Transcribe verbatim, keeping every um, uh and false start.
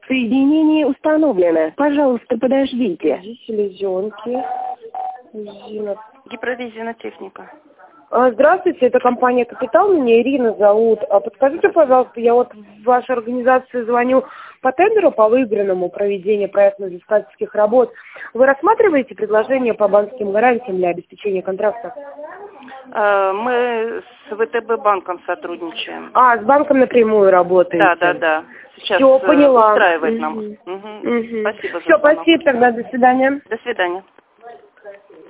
Соединение установлено. Пожалуйста, подождите. Селезенки. Резина. Гипрорезинотехника. А, Здравствуйте, это компания «Капитал», меня Ирина зовут. А подскажите, пожалуйста, я вот в вашу организацию звоню по тендеру по выигранному проведению проектно-взыскательских работ. Вы рассматриваете предложения по банковским гарантиям для обеспечения контракта? Мы с ВТБ банком сотрудничаем. А, с банком напрямую работаете? Да, да, да. Сейчас Все, поняла. устраивает нам. Угу. Угу. Угу. Спасибо за Все, звонок. спасибо тогда, до свидания. До свидания.